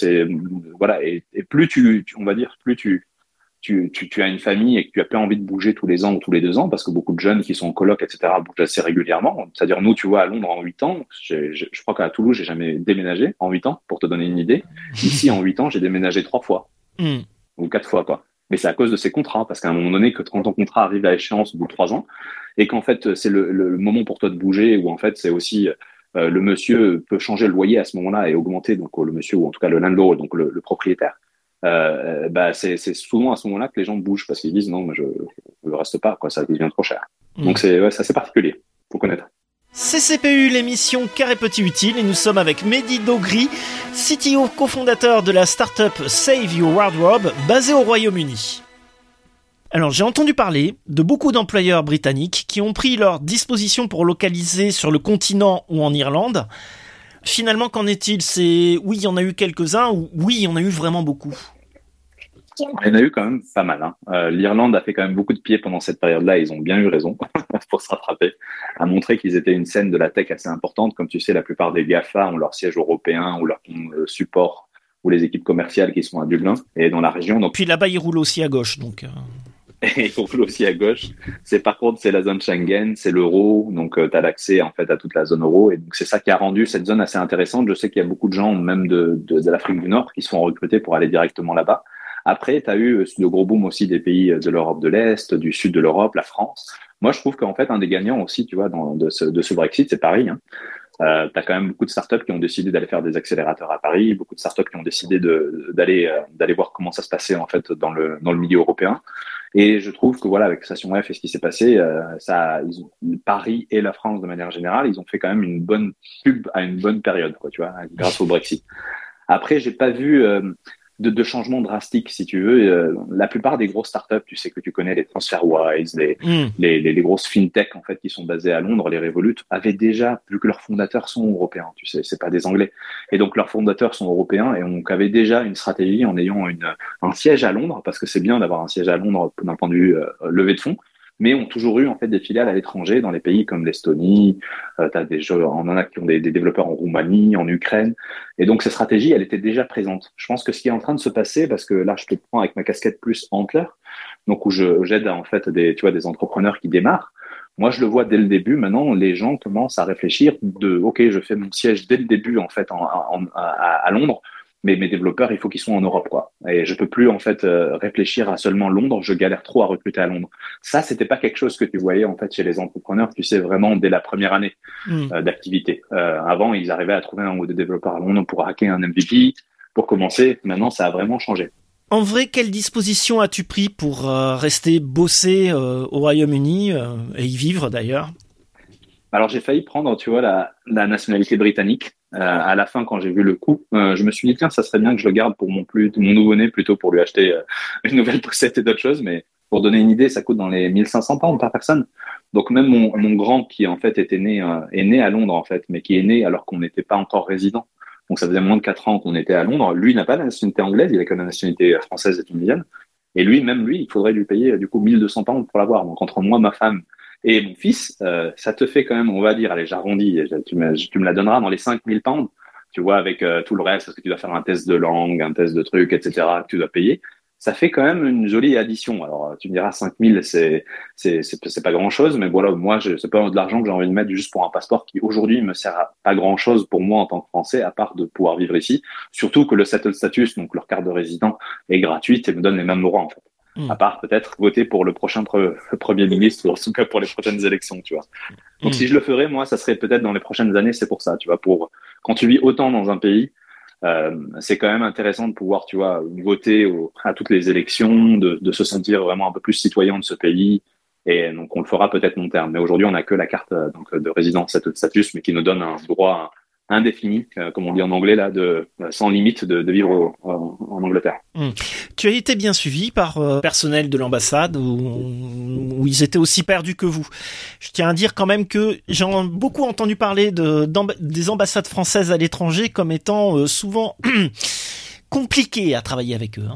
Voilà, et plus on va dire, plus tu as une famille et que tu as pas envie de bouger tous les ans ou tous les 2 ans, parce que beaucoup de jeunes qui sont en coloc, etc., bougent assez régulièrement. C'est-à-dire nous, tu vois, à Londres en 8 ans, je crois qu'à Toulouse, j'ai jamais déménagé en 8 ans, pour te donner une idée. Ici, en 8 ans, j'ai déménagé 3 fois ou 4 fois, quoi. Mais c'est à cause de ces contrats, parce qu'à un moment donné, quand ton contrat arrive à échéance au bout de 3 ans, et qu'en fait, c'est le moment pour toi de bouger, ou en fait, c'est aussi le monsieur peut changer le loyer à ce moment-là et augmenter, donc le monsieur, ou en tout cas le landlord, donc le propriétaire. Bah c'est souvent à ce moment-là que les gens bougent, parce qu'ils disent non, moi je reste pas, quoi, ça devient trop cher. Donc c'est assez particulier, faut connaître. CCPU, l'émission Carré Petit Utile, et nous sommes avec Mehdi Dogri, CTO cofondateur de la startup Save Your Wardrobe, basée au Royaume-Uni. Alors, j'ai entendu parler de beaucoup d'employeurs britanniques qui ont pris leurs dispositions pour localiser sur le continent ou en Irlande. Finalement, qu'en est-il ? Oui, il y en a eu quelques-uns, ou oui, il y en a eu vraiment beaucoup. Il y en a eu quand même pas mal. L'Irlande a fait quand même beaucoup de pieds pendant cette période-là. Ils ont bien eu raison pour se rattraper, à montrer qu'ils étaient une scène de la tech assez importante. Comme tu sais, la plupart des GAFA ont leur siège européen ou leur support ou les équipes commerciales qui sont à Dublin et dans la région. Donc, Puis là-bas, il roule aussi à gauche, donc. et ils roulent aussi à gauche. Par contre, c'est la zone Schengen, c'est l'euro, donc tu as l'accès en fait à toute la zone euro, et donc c'est ça qui a rendu cette zone assez intéressante. Je sais qu'il y a beaucoup de gens, même de l'Afrique du Nord, qui se font recruter pour aller directement là-bas. Après, tu as eu le gros boom aussi des pays de l'Europe de l'Est, du sud de l'Europe, la France. Moi, je trouve qu'en fait, un des gagnants aussi, tu vois, de ce Brexit, c'est Paris. Hein. Tu as quand même beaucoup de startups qui ont décidé d'aller faire des accélérateurs à Paris, beaucoup de startups qui ont décidé d'aller voir comment ça se passait en fait dans le milieu européen. Et je trouve que voilà, avec Station F et ce qui s'est passé, Paris et la France de manière générale, ils ont fait quand même une bonne pub à une bonne période, quoi, tu vois, grâce au Brexit. Après, j'ai pas vu de changements drastiques, si tu veux. La plupart des grosses startups, tu sais que tu connais, les TransferWise, les grosses fintech en fait qui sont basées à Londres, les Revolut, avaient déjà, vu que leurs fondateurs sont européens, tu sais, c'est pas des Anglais, et donc leurs fondateurs sont européens, et donc avaient déjà une stratégie en ayant un siège à Londres, parce que c'est bien d'avoir un siège à Londres d'un point de vue levée de fonds, mais ont toujours eu en fait des filiales à l'étranger dans les pays comme l'Estonie. On en a qui ont des développeurs en Roumanie, en Ukraine, et donc cette stratégie, elle était déjà présente. Je pense que ce qui est en train de se passer, parce que là, je te prends avec ma casquette plus Antler, donc où j'aide en fait des entrepreneurs qui démarrent. Moi, je le vois dès le début. Maintenant, les gens commencent à réfléchir ok, je fais mon siège dès le début en fait à Londres. Mais mes développeurs, il faut qu'ils soient en Europe, quoi. Et je peux plus en fait réfléchir à seulement Londres. Je galère trop à recruter à Londres. Ça, c'était pas quelque chose que tu voyais en fait chez les entrepreneurs. Tu sais vraiment dès la première année d'activité. Avant, ils arrivaient à trouver un ou deux développeurs à Londres pour hacker un MVP, pour commencer. Maintenant, ça a vraiment changé. En vrai, quelle disposition as-tu pris pour rester bosser au Royaume-Uni et y vivre d'ailleurs? Alors, j'ai failli prendre, tu vois, la nationalité britannique. À la fin, quand j'ai vu le coût, je me suis dit, tiens, ça serait bien que je le garde pour mon nouveau-né plutôt pour lui acheter une nouvelle poussette et d'autres choses. Mais pour donner une idée, ça coûte dans les 1500 pounds par personne. Donc, même mon grand, qui en fait est né à Londres, en fait, mais qui est né alors qu'on n'était pas encore résident. Donc, ça faisait moins de 4 ans qu'on était à Londres. Lui n'a pas la nationalité anglaise, il a que la nationalité française et tunisienne. Et lui, il faudrait lui payer, du coup, 1200 pounds pour l'avoir. Donc, entre moi, ma femme, et mon fils, ça te fait quand même, on va dire, allez, j'arrondis, tu me la donneras dans les 5000 pounds, tu vois, avec tout le reste, parce que tu dois faire un test de langue, un test de trucs, etc., que tu dois payer. Ça fait quand même une jolie addition. Alors, tu me diras 5000, c'est pas grand chose, mais voilà, moi, c'est pas de l'argent que j'ai envie de mettre juste pour un passeport qui, aujourd'hui, me sert à pas grand chose pour moi en tant que Français, à part de pouvoir vivre ici. Surtout que le settled status, donc leur carte de résident, est gratuite et me donne les mêmes droits, en fait. À part peut-être voter pour le prochain Premier ministre, ou en tout cas pour les prochaines élections, tu vois. Donc si je le ferais, moi, ça serait peut-être dans les prochaines années, c'est pour ça, tu vois, quand tu vis autant dans un pays, c'est quand même intéressant de pouvoir, tu vois, voter à toutes les élections, de se sentir vraiment un peu plus citoyen de ce pays. Et donc on le fera peut-être long terme. Mais aujourd'hui, on n'a que la carte de résident, cette status, mais qui nous donne un droit indéfini, comme on dit en anglais, là, sans limite de vivre en Angleterre. Tu as été bien suivi par personnel de l'ambassade où ils étaient aussi perdus que vous. Je tiens à dire quand même que j'ai beaucoup entendu parler des ambassades françaises à l'étranger comme étant souvent compliquées à travailler avec eux. Hein.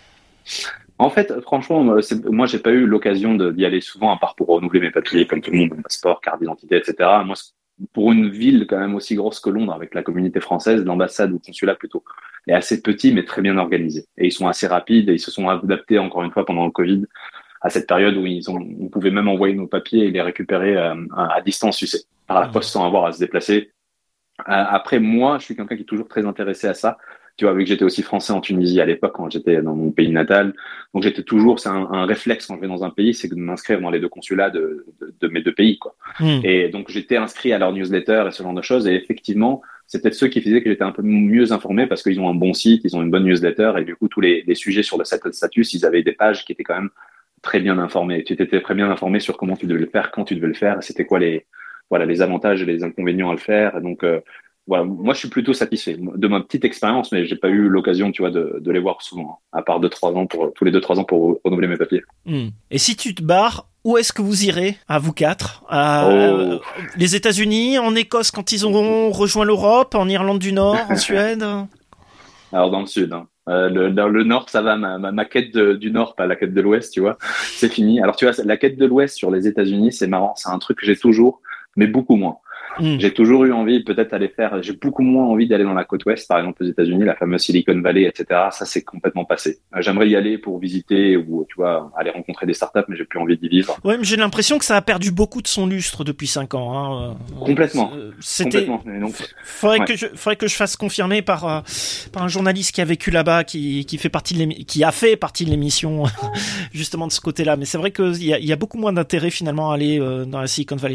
En fait, franchement, moi, j'ai pas eu l'occasion d'y aller souvent, à part pour renouveler mes papiers, comme tout le monde, mon passeport, carte d'identité, etc. Moi, pour une ville quand même aussi grosse que Londres, avec la communauté française, l'ambassade ou le consulat plutôt, est assez petit mais très bien organisé. Et ils sont assez rapides et ils se sont adaptés encore une fois pendant le Covid à cette période où on pouvait même envoyer nos papiers et les récupérer à distance, tu sais, par la poste sans avoir à se déplacer. Après, moi, je suis quelqu'un qui est toujours très intéressé à ça. Tu vois, vu que j'étais aussi français en Tunisie à l'époque quand j'étais dans mon pays natal. Donc j'étais toujours, c'est un réflexe quand je vais dans un pays, c'est de m'inscrire dans les deux consulats de mes deux pays, quoi. Et donc j'étais inscrit à leur newsletter et ce genre de choses. Et effectivement, c'est peut-être ceux qui faisaient que j'étais un peu mieux informé parce qu'ils ont un bon site, ils ont une bonne newsletter et du coup tous les sujets sur le status, ils avaient des pages qui étaient quand même très bien informées. Tu étais très bien informé sur comment tu devais le faire, quand tu devais le faire, c'était quoi les avantages et les inconvénients à le faire. Et donc voilà, moi je suis plutôt satisfait de ma petite expérience, mais j'ai pas eu l'occasion, tu vois, de les voir souvent, à part tous les 2-3 ans pour renouveler mes papiers. Et si tu te barres, où est-ce que vous irez, à vous quatre? Les États-Unis, en Écosse quand ils auront rejoint l'Europe, en Irlande du Nord, en Suède? Alors dans le sud, hein. Dans le nord, ça va, ma quête du nord, pas la quête de l'ouest, tu vois, c'est fini. Alors tu vois, la quête de l'ouest sur les États-Unis, c'est marrant, c'est un truc que j'ai toujours, mais beaucoup moins. J'ai toujours eu envie peut-être d'aller faire, j'ai beaucoup moins envie d'aller dans la côte ouest, par exemple aux États-Unis, la fameuse Silicon Valley, etc. Ça, c'est complètement passé. J'aimerais y aller pour visiter ou, tu vois, aller rencontrer des startups, mais j'ai plus envie d'y vivre. Ouais, mais j'ai l'impression que ça a perdu beaucoup de son lustre depuis 5 ans. Hein. Complètement. Complètement. Donc, faudrait que je fasse confirmer par un journaliste qui a vécu là-bas, qui a fait partie de l'émission justement de ce côté-là. Mais c'est vrai qu'il y a beaucoup moins d'intérêt finalement à aller dans la Silicon Valley.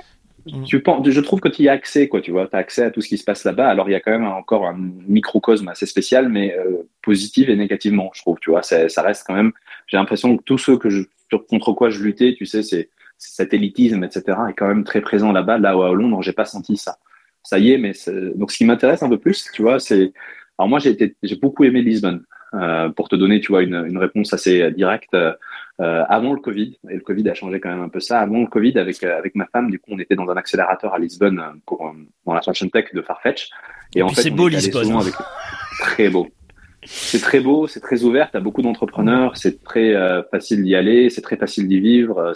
Je trouve que tu y as accès, quoi, tu vois, tu as accès à tout ce qui se passe là-bas. Alors, il y a quand même encore un microcosme assez spécial, mais positif et négativement, je trouve, tu vois. Ça reste quand même, j'ai l'impression que tous ceux contre quoi je luttais, tu sais, c'est cet élitisme, etc., est quand même très présent là-bas. Là où à Londres, j'ai pas senti ça. Ça y est, mais donc ce qui m'intéresse un peu plus, tu vois, alors moi, j'ai beaucoup aimé Lisbonne. Pour te donner, tu vois, une réponse assez directe. Avant le Covid, et le Covid a changé quand même un peu ça. Avant le Covid, avec ma femme, du coup, on était dans un accélérateur à Lisbonne dans la fashion tech de Farfetch. Et en fait, c'est beau Lisbonne. Très beau. C'est très beau, c'est très ouvert. T'as beaucoup d'entrepreneurs, c'est très facile d'y aller, c'est très facile d'y vivre.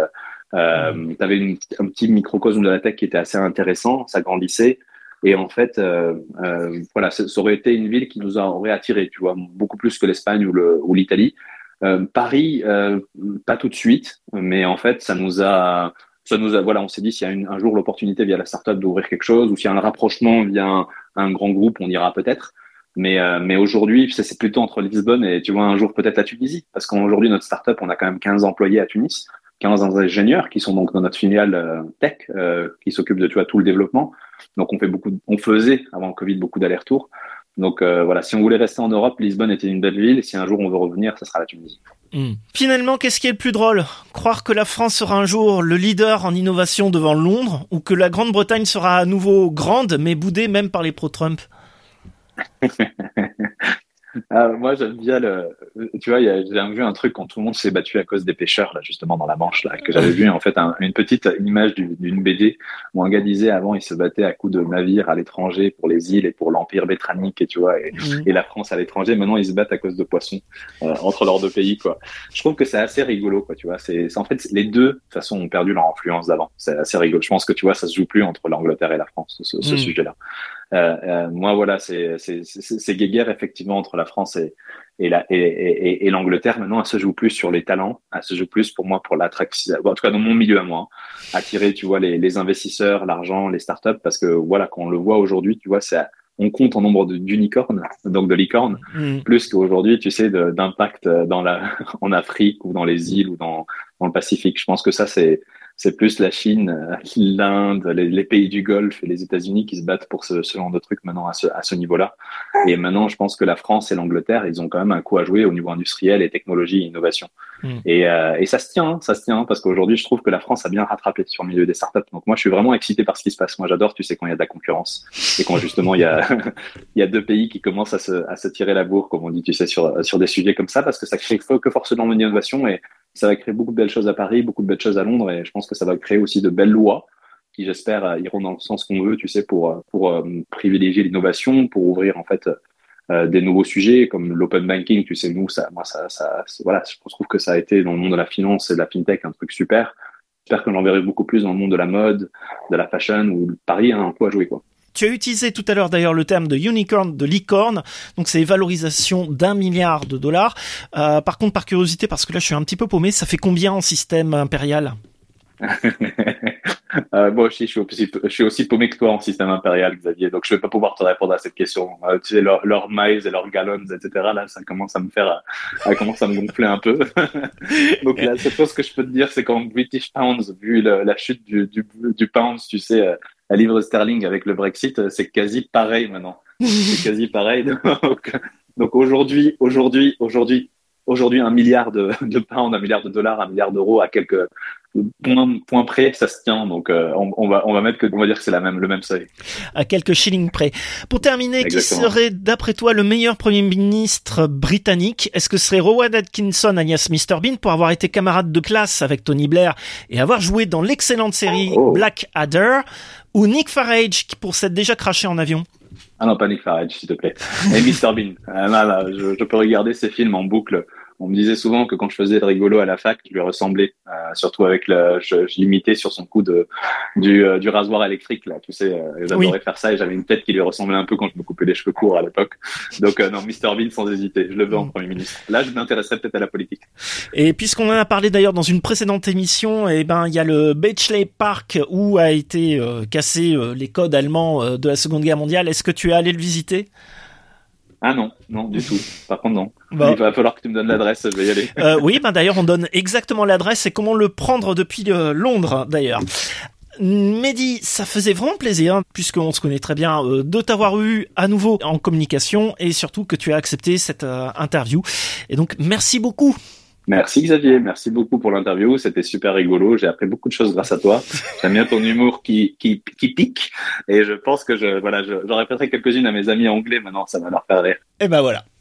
T'avais un petit microcosme de la tech qui était assez intéressant. Ça grandissait. Et en fait, voilà, ça aurait été une ville qui nous aurait attiré, tu vois, beaucoup plus que l'Espagne ou l'Italie. Paris, pas tout de suite, mais en fait, ça nous a, voilà, on s'est dit s'il y a un jour l'opportunité via la startup d'ouvrir quelque chose, ou s'il y a un rapprochement via un grand groupe, on ira peut-être. Mais aujourd'hui, c'est plutôt entre Lisbonne et, tu vois, un jour peut-être la Tunisie, parce qu'aujourd'hui notre startup, on a quand même 15 employés à Tunis, 15 ingénieurs qui sont donc dans notre filiale tech, qui s'occupent de, tu vois, tout le développement. Donc on faisait avant le Covid beaucoup d'allers-retours. Donc voilà, si on voulait rester en Europe, Lisbonne était une belle ville. Et si un jour on veut revenir, ça sera la Tunisie. Finalement, qu'est-ce qui est le plus drôle ? Croire que la France sera un jour le leader en innovation devant Londres, ou que la Grande-Bretagne sera à nouveau grande, mais boudée même par les pro-Trump ? Moi, j'aime bien tu vois, j'ai vu un truc quand tout le monde s'est battu à cause des pêcheurs, là, justement, dans la Manche, là, que j'avais vu, en fait, une petite image d'une BD où un gars disait avant, il se battait à coups de navires à l'étranger pour les îles et pour l'Empire britannique, et tu vois, et la France à l'étranger. Maintenant, ils se battent à cause de poissons, entre leurs deux pays, quoi. Je trouve que c'est assez rigolo, quoi, tu vois. En fait, les deux, de toute façon, ont perdu leur influence d'avant. C'est assez rigolo. Je pense que, tu vois, ça se joue plus entre l'Angleterre et la France, ce sujet-là. Moi, voilà, c'est guéguerre effectivement entre la France et l'Angleterre. Maintenant, elle se joue plus sur les talents, elle se joue plus pour moi pour l'attraction. En tout cas, dans mon milieu à moi, attirer, tu vois, les investisseurs, l'argent, les startups, parce que voilà, quand on le voit aujourd'hui, tu vois, on compte en nombre d'unicornes, donc de licornes, plus qu'aujourd'hui, tu sais, d'impact en Afrique ou dans les îles ou dans le Pacifique. Je pense que ça, c'est plus la Chine, l'Inde, les pays du Golfe et les États-Unis qui se battent pour ce genre de truc maintenant à ce niveau-là. Et maintenant, je pense que la France et l'Angleterre, ils ont quand même un coup à jouer au niveau industriel et technologie et innovation. Et ça se tient, parce qu'aujourd'hui, je trouve que la France a bien rattrapé sur le milieu des startups. Donc moi, je suis vraiment excité par ce qui se passe. Moi, j'adore, tu sais, quand il y a de la concurrence et quand justement il y a deux pays qui commencent à se tirer la bourre, comme on dit, tu sais, sur des sujets comme ça, parce que ça crée que forcément de l'innovation et ça va créer beaucoup de belles choses à Paris, beaucoup de belles choses à Londres, et je pense que ça va créer aussi de belles lois qui, j'espère, iront dans le sens qu'on veut, tu sais, pour privilégier l'innovation, pour ouvrir en fait des nouveaux sujets comme l'open banking. Tu sais, nous, voilà, je trouve que ça a été dans le monde de la finance et de la fintech un truc super. J'espère que j'en verrai beaucoup plus dans le monde de la mode, de la fashion, où Paris a un coup à jouer, quoi. Tu as utilisé tout à l'heure d'ailleurs le terme de unicorn, de licorne, donc c'est valorisation $1 milliard. Par contre, par curiosité, parce que là je suis un petit peu paumé, ça fait combien en système impérial ? Moi aussi, je suis aussi paumé que toi en système impérial, Xavier, donc je vais pas pouvoir te répondre à cette question. Tu sais, leurs miles et leurs gallons, etc., là, ça commence à me gonfler un peu. Donc la seule chose que je peux te dire, c'est qu'en British Pounds, vu la chute du pound, tu sais, la livre sterling avec le Brexit, c'est quasi pareil maintenant. C'est quasi pareil. Donc aujourd'hui, $1 milliard de pounds, $1 milliard, $1 milliard à quelques points près, ça se tient. Donc on va dire que c'est le même seuil. À quelques shillings près. Pour terminer, exactement. Qui serait d'après toi le meilleur Premier ministre britannique ? Est-ce que ce serait Rowan Atkinson alias Mr Bean pour avoir été camarade de classe avec Tony Blair et avoir joué dans l'excellente série Blackadder, ou Nick Farage pour s'être déjà crashé en avion ? Ah non, pas Nick Farage, s'il te plaît. Et Mr Bean. Je peux regarder ces films en boucle On me disait souvent que quand je faisais le rigolo à la fac, je lui ressemblais, surtout avec je l'imitais sur son coup du rasoir électrique là, tu sais, j'adorais faire ça et j'avais une tête qui lui ressemblait un peu quand je me coupais les cheveux courts à l'époque. Donc non, Mr Bean sans hésiter, je le veux en Premier ministre. Là, je m'intéresserais peut-être à la politique. Et puisqu'on en a parlé d'ailleurs dans une précédente émission, il y a le Bletchley Park où a été cassé les codes allemands de la Seconde Guerre mondiale. Est-ce que tu es allé le visiter? Ah non, du tout. Par contre, non. Bon. Il va falloir que tu me donnes l'adresse, je vais y aller. Oui, d'ailleurs, on donne exactement l'adresse et comment le prendre depuis Londres, d'ailleurs. Mehdi, ça faisait vraiment plaisir, puisqu'on se connaît très bien, de t'avoir eu à nouveau en communication et surtout que tu as accepté cette interview. Et donc, merci beaucoup. Merci Xavier, merci beaucoup pour l'interview, c'était super rigolo, j'ai appris beaucoup de choses grâce à toi. J'aime bien ton humour qui pique et je pense que j'en répéterai quelques-unes à mes amis anglais maintenant, ça va leur faire rire. Et voilà.